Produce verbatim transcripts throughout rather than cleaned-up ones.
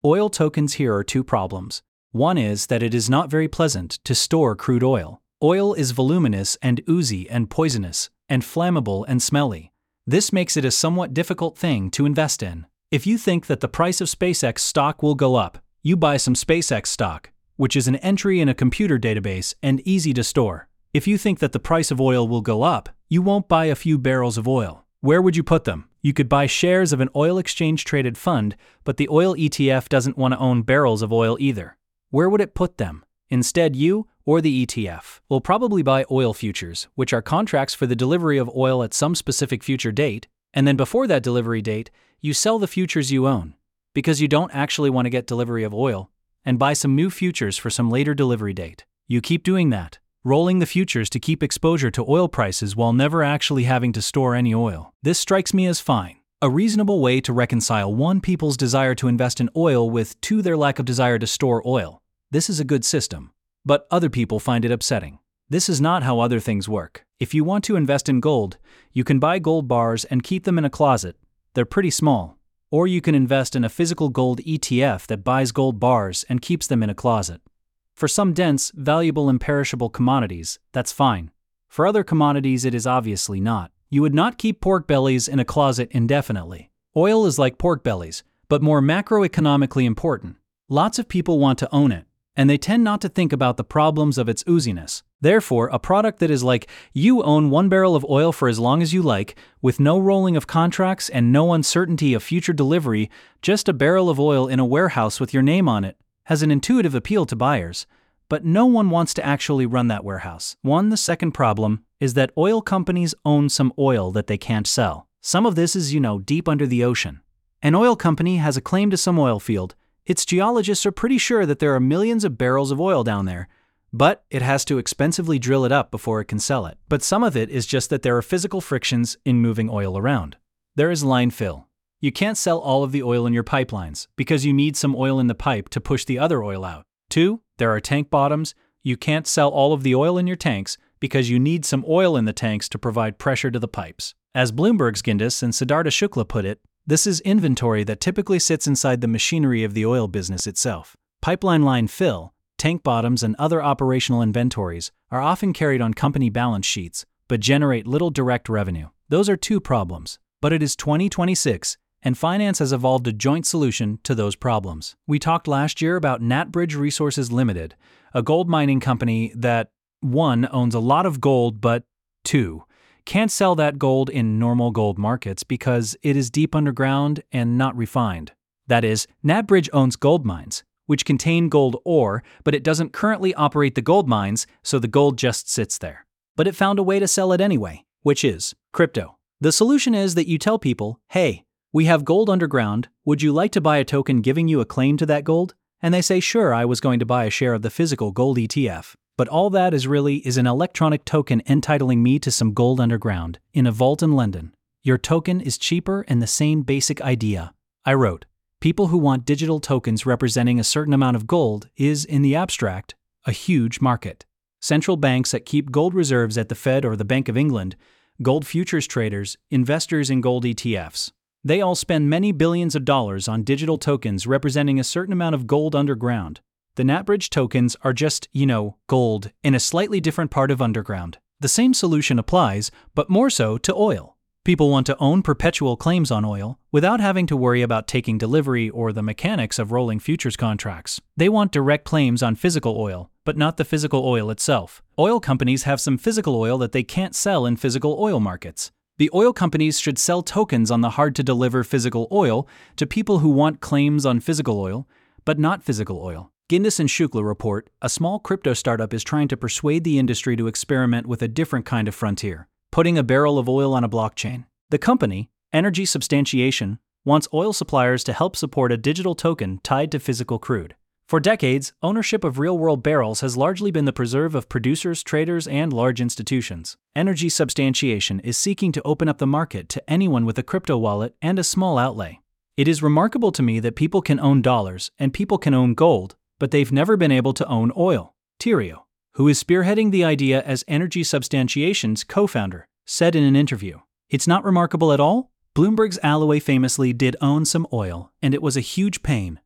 Oil tokens. Here are two problems. One is that it is not very pleasant to store crude oil. Oil is voluminous and oozy and poisonous, and flammable and smelly. This makes it a somewhat difficult thing to invest in. If you think that the price of SpaceX stock will go up, you buy some SpaceX stock, which is an entry in a computer database and easy to store. If you think that the price of oil will go up, you won't buy a few barrels of oil. Where would you put them? You could buy shares of an oil exchange-traded fund, but the oil E T F doesn't want to own barrels of oil either. Where would it put them? Instead, you, or the E T F, will probably buy oil futures, which are contracts for the delivery of oil at some specific future date, and then before that delivery date, you sell the futures you own, because you don't actually want to get delivery of oil, and buy some new futures for some later delivery date. You keep doing that, rolling the futures to keep exposure to oil prices while never actually having to store any oil. This strikes me as fine. A reasonable way to reconcile one, people's desire to invest in oil with two, their lack of desire to store oil. This is a good system. But other people find it upsetting. This is not how other things work. If you want to invest in gold, you can buy gold bars and keep them in a closet. They're pretty small. Or you can invest in a physical gold E T F that buys gold bars and keeps them in a closet. For some dense, valuable, imperishable commodities, that's fine. For other commodities, it is obviously not. You would not keep pork bellies in a closet indefinitely. Oil is like pork bellies, but more macroeconomically important. Lots of people want to own it, and they tend not to think about the problems of its ooziness. Therefore, a product that is like, you own one barrel of oil for as long as you like, with no rolling of contracts and no uncertainty of future delivery, just a barrel of oil in a warehouse with your name on it, has an intuitive appeal to buyers. But no one wants to actually run that warehouse. One, the second problem is that oil companies own some oil that they can't sell. Some of this is, you know, deep under the ocean. An oil company has a claim to some oil field. Its geologists are pretty sure that there are millions of barrels of oil down there, but it has to expensively drill it up before it can sell it. But some of it is just that there are physical frictions in moving oil around. There is line fill. You can't sell all of the oil in your pipelines because you need some oil in the pipe to push the other oil out. Two, there are tank bottoms. You can't sell all of the oil in your tanks because you need some oil in the tanks to provide pressure to the pipes. As Bloomberg's Gindis and Siddhartha Shukla put it, this is inventory that typically sits inside the machinery of the oil business itself. Pipeline line fill, tank bottoms, and other operational inventories are often carried on company balance sheets, but generate little direct revenue. Those are two problems. But it is twenty twenty-six, and finance has evolved a joint solution to those problems. We talked last year about NatBridge Resources Limited, a gold mining company that, one, owns a lot of gold, but two, can't sell that gold in normal gold markets because it is deep underground and not refined. That is, NatBridge owns gold mines, which contain gold ore, but it doesn't currently operate the gold mines, so the gold just sits there. But it found a way to sell it anyway, which is crypto. The solution is that you tell people, hey, we have gold underground, would you like to buy a token giving you a claim to that gold? And they say, sure, I was going to buy a share of the physical gold E T F. But all that is really is an electronic token entitling me to some gold underground in a vault in London. Your token is cheaper and the same basic idea. I wrote, people who want digital tokens representing a certain amount of gold is, in the abstract, a huge market. Central banks that keep gold reserves at the Fed or the Bank of England, gold futures traders, investors in gold E T Fs. They all spend many billions of dollars on digital tokens representing a certain amount of gold underground. The NatBridge tokens are just, you know, gold in a slightly different part of underground. The same solution applies, but more so to oil. People want to own perpetual claims on oil without having to worry about taking delivery or the mechanics of rolling futures contracts. They want direct claims on physical oil, but not the physical oil itself. Oil companies have some physical oil that they can't sell in physical oil markets. The oil companies should sell tokens on the hard-to-deliver physical oil to people who want claims on physical oil, but not physical oil. Gindis and Shukla report, a small crypto startup is trying to persuade the industry to experiment with a different kind of frontier, putting a barrel of oil on a blockchain. The company, Energy Substantiation, wants oil suppliers to help support a digital token tied to physical crude. For decades, ownership of real-world barrels has largely been the preserve of producers, traders, and large institutions. Energy Substantiation is seeking to open up the market to anyone with a crypto wallet and a small outlay. It is remarkable to me that people can own dollars and people can own gold, but they've never been able to own oil. Tirio, who is spearheading the idea as Energy Substantiation's co-founder, said in an interview, "It's not remarkable at all. Bloomberg's Alloway famously did own some oil, and it was a huge pain.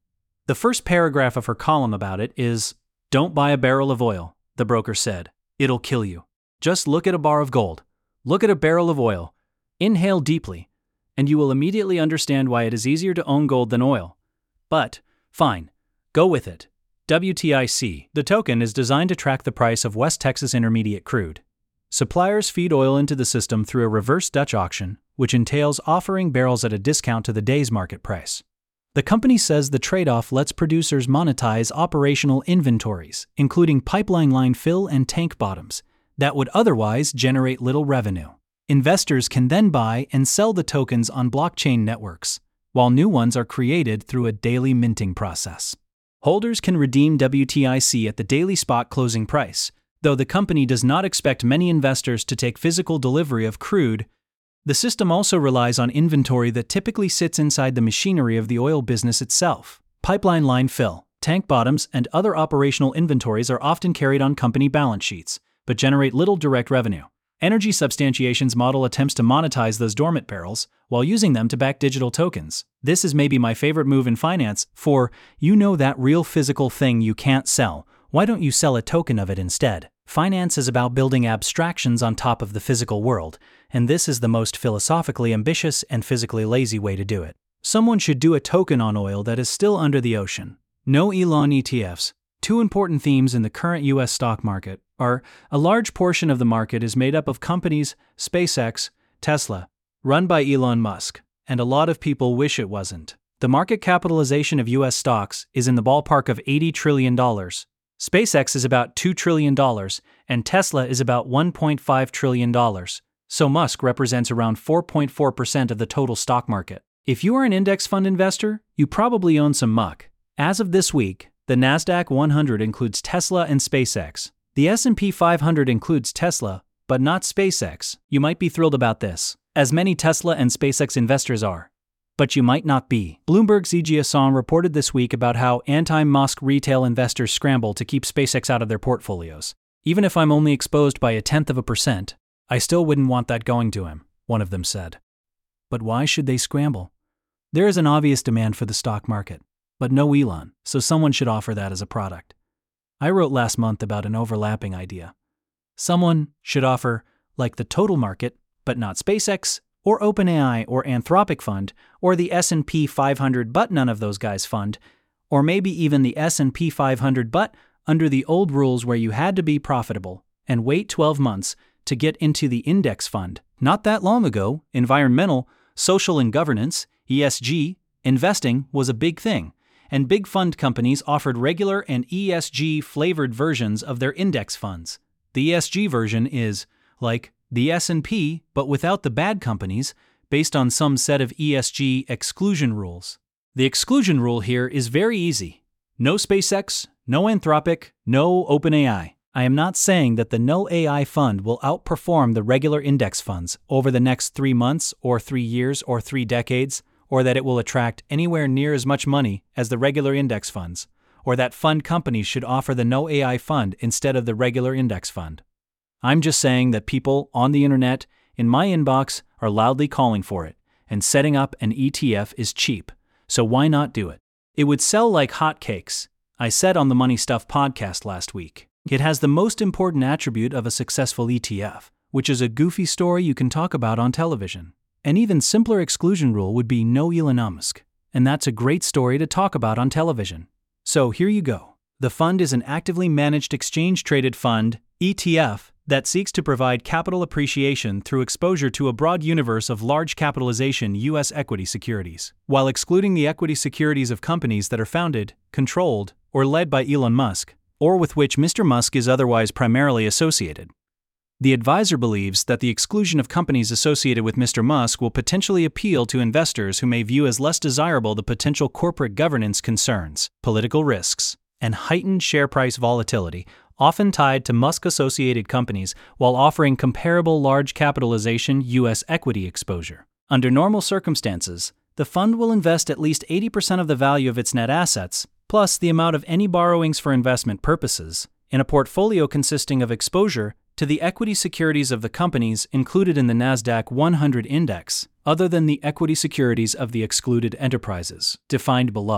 The first paragraph of her column about it is, "Don't buy a barrel of oil," the broker said. "It'll kill you. Just look at a bar of gold. Look at a barrel of oil. Inhale deeply, and you will immediately understand why it is easier to own gold than oil. But, fine, go with it. W T I C, the token, is designed to track the price of West Texas Intermediate crude. Suppliers feed oil into the system through a reverse Dutch auction, which entails offering barrels at a discount to the day's market price. The company says the trade-off lets producers monetize operational inventories, including pipeline line fill and tank bottoms, that would otherwise generate little revenue. Investors can then buy and sell the tokens on blockchain networks, while new ones are created through a daily minting process. Holders can redeem W T I C at the daily spot closing price, though the company does not expect many investors to take physical delivery of crude. The system also relies on inventory that typically sits inside the machinery of the oil business itself. Pipeline line fill, tank bottoms, and other operational inventories are often carried on company balance sheets, but generate little direct revenue. Energy Substantiation's model attempts to monetize those dormant barrels while using them to back digital tokens. This is maybe my favorite move in finance, for, you know, that real physical thing you can't sell. Why don't you sell a token of it instead? Finance is about building abstractions on top of the physical world, and this is the most philosophically ambitious and physically lazy way to do it. Someone should do a token on oil that is still under the ocean. No Elon E T Fs. Two important themes in the current U S stock market are, a large portion of the market is made up of companies, SpaceX, Tesla, run by Elon Musk, and a lot of people wish it wasn't. The market capitalization of U S stocks is in the ballpark of eighty trillion dollars. SpaceX is about two trillion dollars, and Tesla is about one point five trillion dollars, so Musk represents around four point four percent of the total stock market. If you are an index fund investor, you probably own some muck. As of this week, the NASDAQ one hundred includes Tesla and SpaceX. The S and P five hundred includes Tesla, but not SpaceX. You might be thrilled about this, as many Tesla and SpaceX investors are. But you might not be. Bloomberg's Yi Jia-song reported this week about how anti-Musk retail investors scramble to keep SpaceX out of their portfolios. Even if I'm only exposed by a tenth of a percent, I still wouldn't want that going to him, one of them said. But why should they scramble? There is an obvious demand for the stock market, but no Elon, so someone should offer that as a product. I wrote last month about an overlapping idea. Someone should offer, like the total market, but not SpaceX, or OpenAI, or Anthropic Fund, or the S and P five hundred but none of those guys fund, or maybe even the S and P five hundred but under the old rules where you had to be profitable and wait twelve months to get into the index fund. Not that long ago, environmental, social and governance, E S G, investing was a big thing, and big fund companies offered regular and E S G-flavored versions of their index funds. The E S G version is, like, the S and P, but without the bad companies, based on some set of E S G exclusion rules. The exclusion rule here is very easy. No SpaceX, no Anthropic, no OpenAI. I am not saying that the no A I fund will outperform the regular index funds over the next three months or three years or three decades, or that it will attract anywhere near as much money as the regular index funds, or that fund companies should offer the no A I fund instead of the regular index fund. I'm just saying that people on the internet, in my inbox, are loudly calling for it, and setting up an E T F is cheap, so why not do it? It would sell like hotcakes, I said on the Money Stuff podcast last week. It has the most important attribute of a successful E T F, which is a goofy story you can talk about on television. An even simpler exclusion rule would be no Elon Musk, and that's a great story to talk about on television. So here you go. The fund is an actively managed exchange-traded fund, E T F, that seeks to provide capital appreciation through exposure to a broad universe of large capitalization U S equity securities, while excluding the equity securities of companies that are founded, controlled, or led by Elon Musk, or with which Mister Musk is otherwise primarily associated. The advisor believes that the exclusion of companies associated with Mister Musk will potentially appeal to investors who may view as less desirable the potential corporate governance concerns, political risks, and heightened share price volatility, often tied to Musk-associated companies, while offering comparable large capitalization U S equity exposure. Under normal circumstances, the fund will invest at least eighty percent of the value of its net assets, plus the amount of any borrowings for investment purposes, in a portfolio consisting of exposure to the equity securities of the companies included in the NASDAQ one hundred index, other than the equity securities of the excluded enterprises, defined below.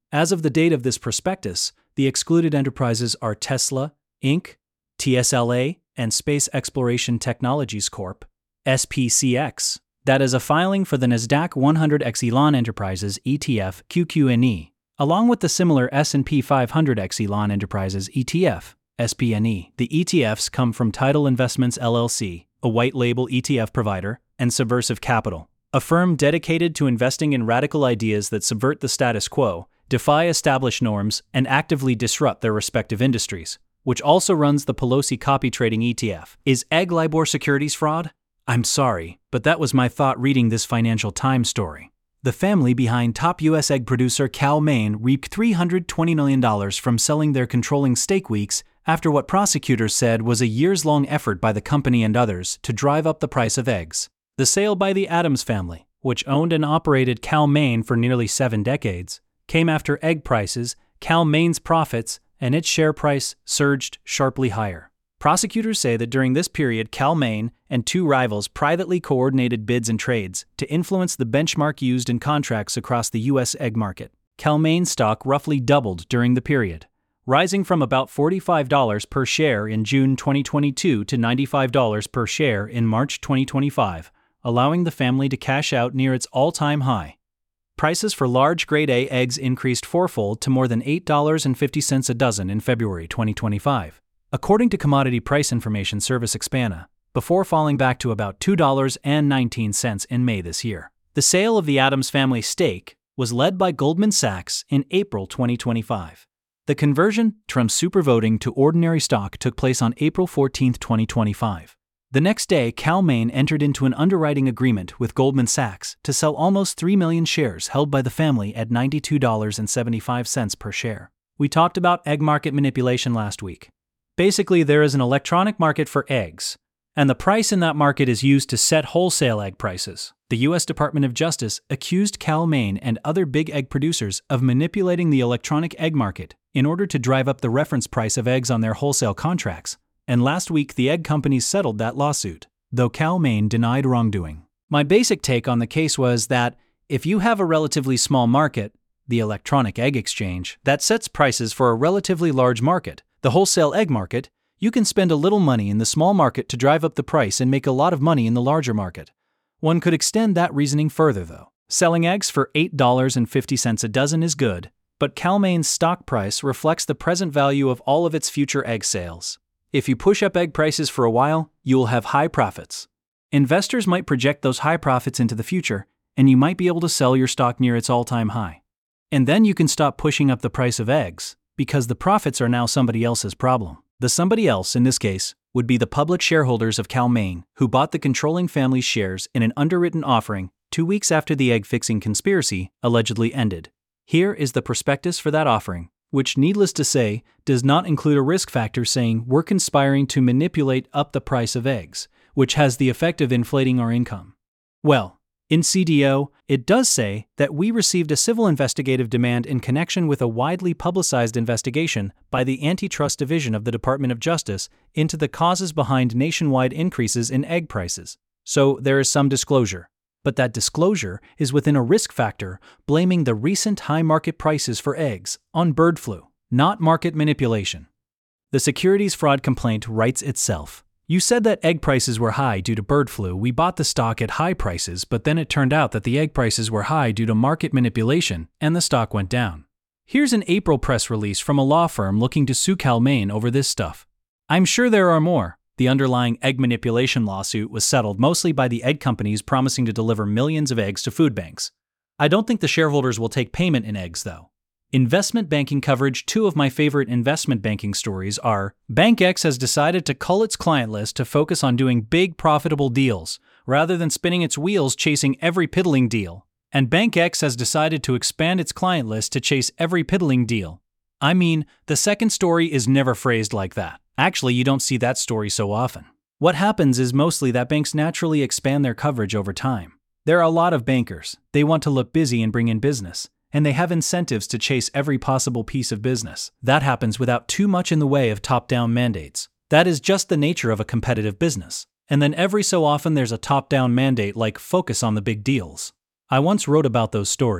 As of the date of this prospectus, the excluded enterprises are Tesla, Incorporated, T S L A, and Space Exploration Technologies Corporation, S P C X. That is a filing for the Nasdaq one hundred Exelon Enterprises E T F Q Q N E, along with the similar S and P five hundred Exelon Enterprises E T F, S P N E. The E T Fs come from Tidal Investments L L C, a white label E T F provider, and Subversive Capital, a firm dedicated to investing in radical ideas that subvert the status quo, defy established norms, and actively disrupt their respective industries, which also runs the Pelosi copy trading E T F. Is Egg LIBOR securities fraud? I'm sorry, but that was my thought reading this Financial Times story. The family behind top U S egg producer Cal-Maine reaped three hundred twenty million dollars from selling their controlling stake weeks after what prosecutors said was a years-long effort by the company and others to drive up the price of eggs. The sale by the Adams family, which owned and operated Cal-Maine for nearly seven decades, came after egg prices, Cal-Maine's profits, and its share price surged sharply higher. Prosecutors say that during this period, Cal-Maine and two rivals privately coordinated bids and trades to influence the benchmark used in contracts across the U S egg market. Cal-Maine stock roughly doubled during the period, rising from about forty-five dollars per share in June twenty twenty-two to ninety-five dollars per share in March twenty twenty-five, allowing the family to cash out near its all-time high. Prices for large grade A eggs increased fourfold to more than eight dollars and fifty cents a dozen in February twenty twenty-five, according to commodity price information service Expana, before falling back to about two dollars and nineteen cents in May this year. The sale of the Adams family stake was led by Goldman Sachs in April twenty twenty-five. The conversion from supervoting to ordinary stock took place on April fourteenth, twenty twenty-five. The next day, Cal-Maine entered into an underwriting agreement with Goldman Sachs to sell almost three million shares held by the family at ninety-two dollars and seventy-five cents per share. We talked about egg market manipulation last week. Basically, there is an electronic market for eggs, and the price in that market is used to set wholesale egg prices. The U S Department of Justice accused Cal-Maine and other big egg producers of manipulating the electronic egg market in order to drive up the reference price of eggs on their wholesale contracts, and last week the egg companies settled that lawsuit, though Cal-Maine denied wrongdoing. My basic take on the case was that if you have a relatively small market, the electronic egg exchange, that sets prices for a relatively large market, the wholesale egg market, you can spend a little money in the small market to drive up the price and make a lot of money in the larger market. One could extend that reasoning further, though. Selling eggs for eight dollars and fifty cents a dozen is good, but Cal-Maine's stock price reflects the present value of all of its future egg sales. If you push up egg prices for a while, you will have high profits. Investors might project those high profits into the future, and you might be able to sell your stock near its all-time high. And then you can stop pushing up the price of eggs, because the profits are now somebody else's problem. The somebody else, in this case, would be the public shareholders of Cal-Maine, who bought the controlling family's shares in an underwritten offering two weeks after the egg-fixing conspiracy allegedly ended. Here is the prospectus for that offering, which, needless to say, does not include a risk factor saying we're conspiring to manipulate up the price of eggs, which has the effect of inflating our income. Well, in C D O, it does say that we received a civil investigative demand in connection with a widely publicized investigation by the Antitrust Division of the Department of Justice into the causes behind nationwide increases in egg prices. So there is some disclosure. But that disclosure is within a risk factor blaming the recent high market prices for eggs on bird flu, not market manipulation. The securities fraud complaint writes itself. You said that egg prices were high due to bird flu. We bought the stock at high prices, but then it turned out that the egg prices were high due to market manipulation, and the stock went down. Here's an April press release from a law firm looking to sue Cal-Maine over this stuff. I'm sure there are more. The underlying egg manipulation lawsuit was settled mostly by the egg companies promising to deliver millions of eggs to food banks. I don't think the shareholders will take payment in eggs, though. Investment banking coverage. Two of my favorite investment banking stories are: BankX has decided to cull its client list to focus on doing big profitable deals, rather than spinning its wheels chasing every piddling deal. And BankX has decided to expand its client list to chase every piddling deal. I mean, the second story is never phrased like that. Actually, you don't see that story so often. What happens is mostly that banks naturally expand their coverage over time. There are a lot of bankers. They want to look busy and bring in business, and they have incentives to chase every possible piece of business. That happens without too much in the way of top-down mandates. That is just the nature of a competitive business. And then every so often there's a top-down mandate like focus on the big deals. I once wrote about those stories.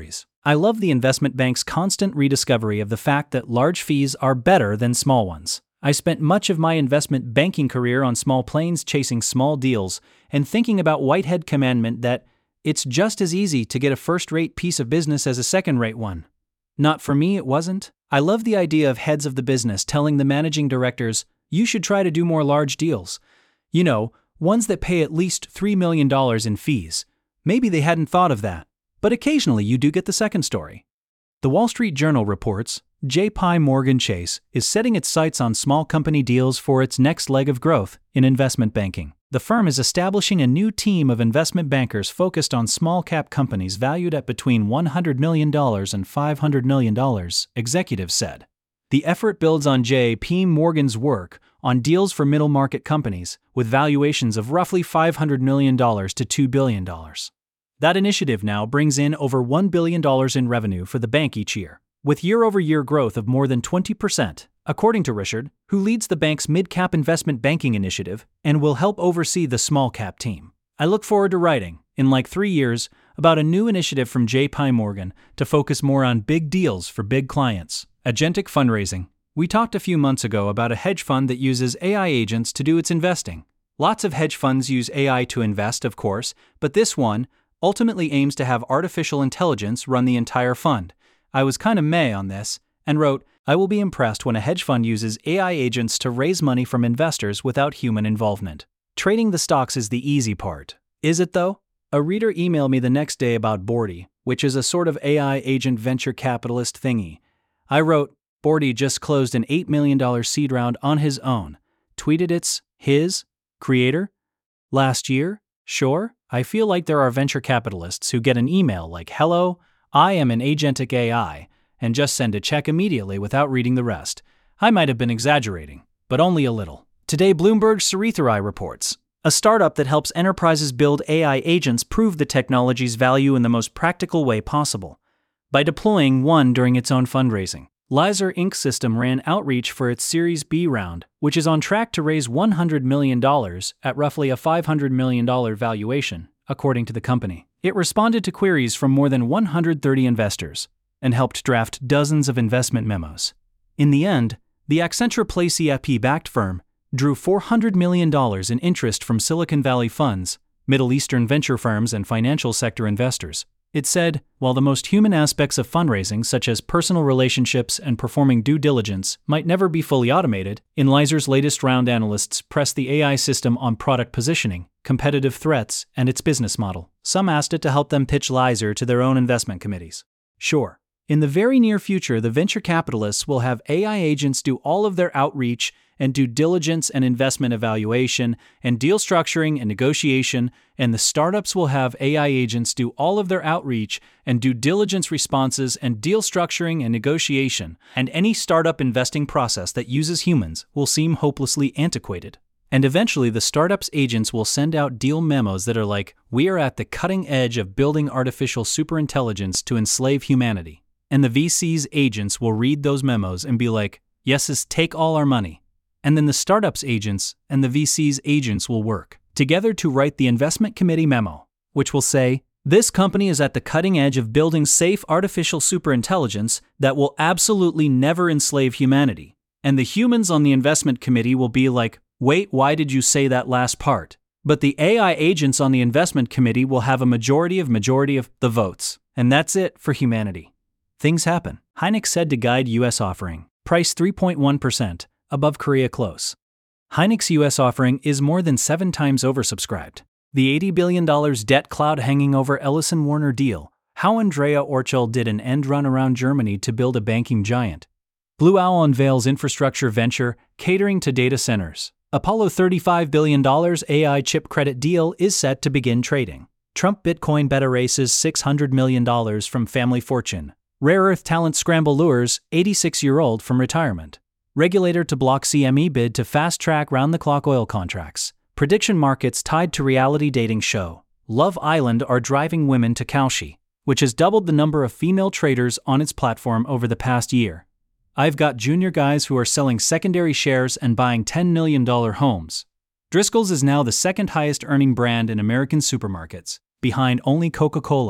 I love the investment bank's constant rediscovery of the fact that large fees are better than small ones. I spent much of my investment banking career on small planes chasing small deals and thinking about Whitehead commandment that it's just as easy to get a first-rate piece of business as a second-rate one. Not for me, it wasn't. I love the idea of heads of the business telling the managing directors, you should try to do more large deals. You know, ones that pay at least three million dollars in fees. Maybe they hadn't thought of that. But occasionally you do get the second story. The Wall Street Journal reports J P Morgan Chase is setting its sights on small company deals for its next leg of growth in investment banking. The firm is establishing a new team of investment bankers focused on small-cap companies valued at between one hundred million dollars and five hundred million dollars, executives said. The effort builds on J P Morgan's work on deals for middle-market companies with valuations of roughly five hundred million dollars to two billion dollars. That initiative now brings in over one billion dollars in revenue for the bank each year, with year-over-year growth of more than twenty percent, according to Richard, who leads the bank's mid-cap investment banking initiative and will help oversee the small-cap team. I look forward to writing, in like three years, about a new initiative from J P Morgan to focus more on big deals for big clients. Agentic fundraising. We talked a few months ago about a hedge fund that uses A I agents to do its investing. Lots of hedge funds use A I to invest, of course, but this one ultimately aims to have artificial intelligence run the entire fund. I was kind of meh on this, and wrote, I will be impressed when a hedge fund uses A I agents to raise money from investors without human involvement. Trading the stocks is the easy part. Is it though? A reader emailed me the next day about Bordy, which is a sort of A I agent venture capitalist thingy. I wrote, Bordy just closed an eight million dollars seed round on his own. Tweeted it's his creator last year. Sure, I feel like there are venture capitalists who get an email like, hello, I am an agentic A I, and just send a check immediately without reading the rest. I might have been exaggerating, but only a little. Today, Bloomberg's Sarithari reports, a startup that helps enterprises build A I agents prove the technology's value in the most practical way possible, by deploying one during its own fundraising. Lizer Incorporated system ran outreach for its Series B round, which is on track to raise one hundred million dollars at roughly a five hundred million dollars valuation, according to the company. It responded to queries from more than one hundred thirty investors and helped draft dozens of investment memos. In the end, the Accenture Play-C I P-backed firm drew four hundred million dollars in interest from Silicon Valley funds, Middle Eastern venture firms, and financial sector investors. It said, while the most human aspects of fundraising, such as personal relationships and performing due diligence, might never be fully automated, in Lizer's latest round, analysts pressed the A I system on product positioning, competitive threats, and its business model. Some asked it to help them pitch Lizer to their own investment committees. Sure, in the very near future, the venture capitalists will have A I agents do all of their outreach and due diligence and investment evaluation and deal structuring and negotiation, and the startups will have A I agents do all of their outreach and due diligence responses and deal structuring and negotiation, and any startup investing process that uses humans will seem hopelessly antiquated. And eventually the startup's agents will send out deal memos that are like, we are at the cutting edge of building artificial superintelligence to enslave humanity. And the V C's agents will read those memos and be like, yes, take all our money. And then the startup's agents and the V C's agents will work together to write the investment committee memo, which will say, this company is at the cutting edge of building safe artificial superintelligence that will absolutely never enslave humanity. And the humans on the investment committee will be like, wait, why did you say that last part? But the A I agents on the investment committee will have a majority of majority of the votes. And that's it for humanity. Things happen. Hynix said to guide U S offering, price three point one percent. Above Korea close. Hynix U S offering is more than seven times oversubscribed. The eighty billion dollars debt cloud hanging over Ellison Warner deal. How Andrea Orchel did an end run around Germany to build a banking giant. Blue Owl unveils infrastructure venture catering to data centers. Apollo thirty-five billion dollars A I chip credit deal is set to begin trading. Trump Bitcoin beta races six hundred million dollars from family fortune. Rare earth talent scramble lures eighty-six-year-old from retirement. Regulator to block C M E bid to fast-track round-the-clock oil contracts. Prediction markets tied to reality dating show. Love Island are driving women to Kalshi, which has doubled the number of female traders on its platform over the past year. I've got junior guys who are selling secondary shares and buying ten million dollars homes. Driscoll's is now the second highest earning brand in American supermarkets, behind only Coca-Cola.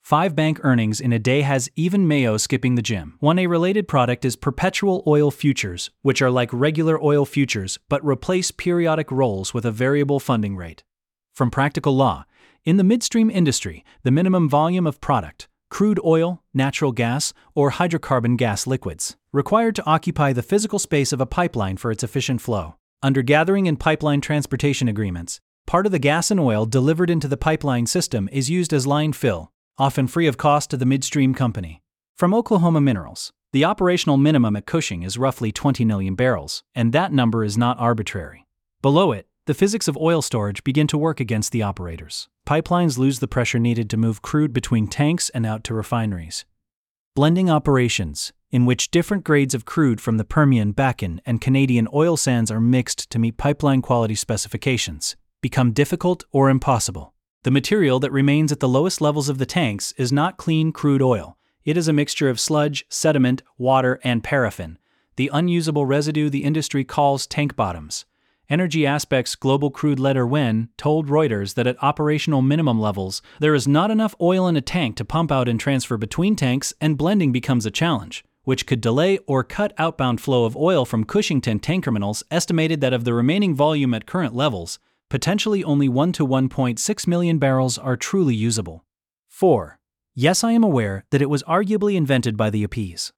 Five bank earnings in a day has even Mayo skipping the gym. One A related product is perpetual oil futures, which are like regular oil futures but replace periodic rolls with a variable funding rate. From Practical Law, in the midstream industry, the minimum volume of product, crude oil, natural gas, or hydrocarbon gas liquids, required to occupy the physical space of a pipeline for its efficient flow. Under gathering and pipeline transportation agreements, part of the gas and oil delivered into the pipeline system is used as line fill, often free of cost to the midstream company. From Oklahoma Minerals, the operational minimum at Cushing is roughly twenty million barrels, and that number is not arbitrary. Below it, the physics of oil storage begin to work against the operators. Pipelines lose the pressure needed to move crude between tanks and out to refineries. Blending operations, in which different grades of crude from the Permian, Bakken, and Canadian oil sands are mixed to meet pipeline quality specifications, become difficult or impossible. The material that remains at the lowest levels of the tanks is not clean crude oil. It is a mixture of sludge, sediment, water, and paraffin, the unusable residue the industry calls tank bottoms. Energy Aspects Global Crude Leader Wen told Reuters that at operational minimum levels, there is not enough oil in a tank to pump out and transfer between tanks, and blending becomes a challenge, which could delay or cut outbound flow of oil from Cushington tank terminals. Estimated that of the remaining volume at current levels, potentially only one to one point six million barrels are truly usable. four. Yes, I am aware that it was arguably invented by the Yapese.